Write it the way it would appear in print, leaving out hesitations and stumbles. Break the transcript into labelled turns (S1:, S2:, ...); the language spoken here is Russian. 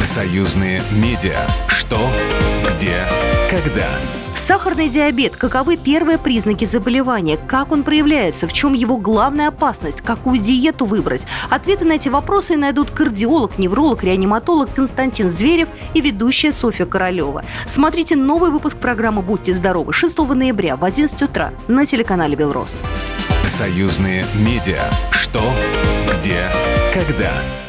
S1: Союзные медиа. Что, где, когда.
S2: Сахарный диабет. Каковы первые признаки заболевания? Как он проявляется? В чем его главная опасность? Какую диету выбрать? Ответы на эти вопросы найдут кардиолог, невролог, реаниматолог Константин Зверев и ведущая Софья Королева. Смотрите новый выпуск программы «Будьте здоровы» 6 ноября в 11 утра на телеканале «Белрос».
S1: Союзные медиа. Что, где, когда.